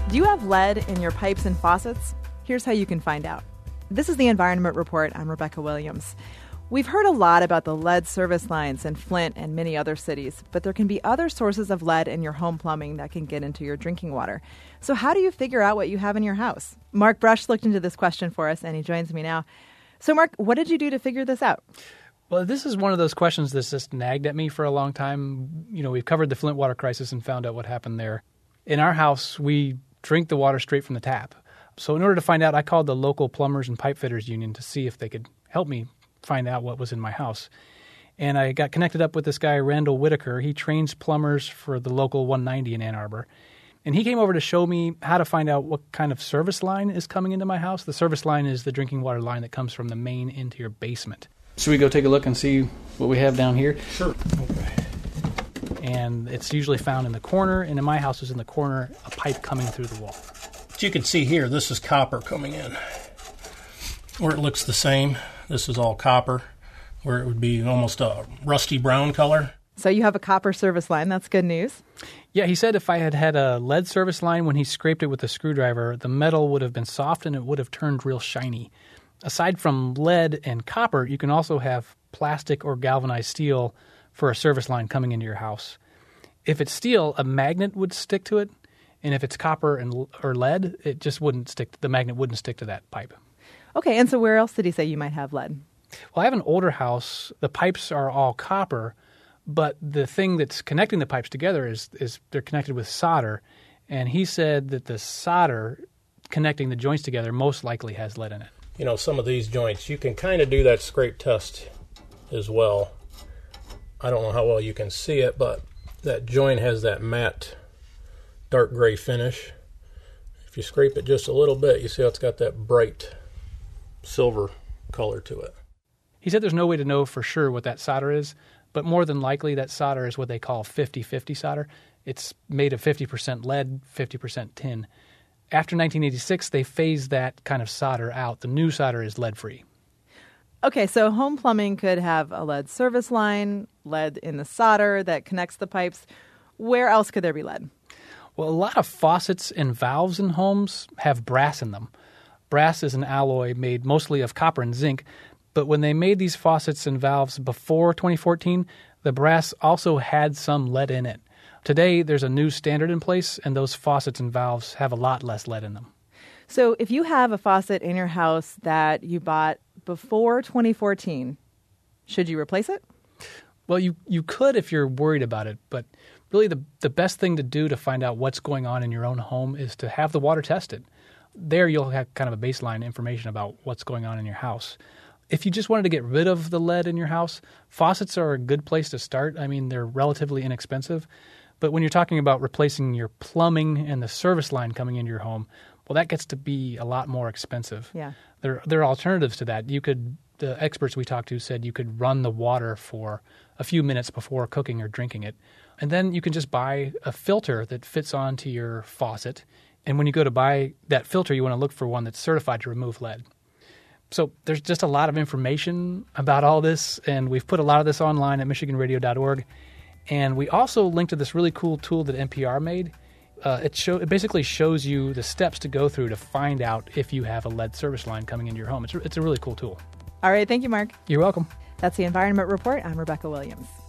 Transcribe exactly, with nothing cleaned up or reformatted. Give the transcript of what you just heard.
Do you have lead in your pipes and faucets? Here's how you can find out. This is the Environment Report. I'm Rebecca Williams. We've heard a lot about the lead service lines in Flint and many other cities, but there can be other sources of lead in your home plumbing that can get into your drinking water. So how do you figure out what you have in your house? Mark Brush looked into this question for us, and he joins me now. So, Mark, what did you do to figure this out? Well, this is one of those questions that's just nagged at me for a long time. You know, we've covered the Flint water crisis and found out what happened there. In our house, we drink the water straight from the tap. So in order to find out, I called the local plumbers and pipe fitters union to see if they could help me find out what was in my house. And I got connected up with this guy, Randall Whitaker. He trains plumbers for the local one ninety in Ann Arbor. And he came over to show me how to find out what kind of service line is coming into my house. The service line is the drinking water line that comes from the main into your basement. Should we go take a look and see what we have down here? Sure. Okay. And it's usually found in the corner, and in my house is in the corner, a pipe coming through the wall. As you can see here, this is copper coming in. Where it looks the same, this is all copper, where it would be almost a rusty brown color. So you have a copper service line. That's good news. Yeah, he said if I had had a lead service line when he scraped it with a screwdriver, the metal would have been soft and it would have turned real shiny. Aside from lead and copper, you can also have plastic or galvanized steel for a service line coming into your house. If it's steel, a magnet would stick to it, and if it's copper and or lead, it just wouldn't stick. The magnet wouldn't stick to that pipe. Okay, and so where else did he say you might have lead? Well, I have an older house. The pipes are all copper, but the thing that's connecting the pipes together is is they're connected with solder, and he said that the solder connecting the joints together most likely has lead in it. You know, some of these joints, you can kind of do that scrape test as well. I don't know how well you can see it, but that joint has that matte dark gray finish. If you scrape it just a little bit, you see how it's got that bright silver color to it. He said there's no way to know for sure what that solder is, but more than likely that solder is what they call fifty-fifty solder. It's made of fifty percent lead, fifty percent tin. After nineteen eighty-six, they phased that kind of solder out. The new solder is lead-free. Okay, so home plumbing could have a lead service line, lead in the solder that connects the pipes. Where else could there be lead? Well, a lot of faucets and valves in homes have brass in them. Brass is an alloy made mostly of copper and zinc, but when they made these faucets and valves before twenty fourteen, the brass also had some lead in it. Today, there's a new standard in place, and those faucets and valves have a lot less lead in them. So if you have a faucet in your house that you bought before twenty fourteen, should you replace it? Well, you, you could if you're worried about it, but really the, the best thing to do to find out what's going on in your own home is to have the water tested. There you'll have kind of a baseline information about what's going on in your house. If you just wanted to get rid of the lead in your house, faucets are a good place to start. I mean, they're relatively inexpensive. But when you're talking about replacing your plumbing and the service line coming into your home, well, that gets to be a lot more expensive. Yeah. There, there are alternatives to that. You could, the experts we talked to said you could run the water for a few minutes before cooking or drinking it. And then you can just buy a filter that fits onto your faucet. And when you go to buy that filter, you want to look for one that's certified to remove lead. So there's just a lot of information about all this, and we've put a lot of this online at michigan radio dot org. And we also linked to this really cool tool that N P R made. Uh, it, show, it basically shows you the steps to go through to find out if you have a lead service line coming into your home. It's, it's a really cool tool. All right. Thank you, Mark. You're welcome. That's the Environment Report. I'm Rebecca Williams.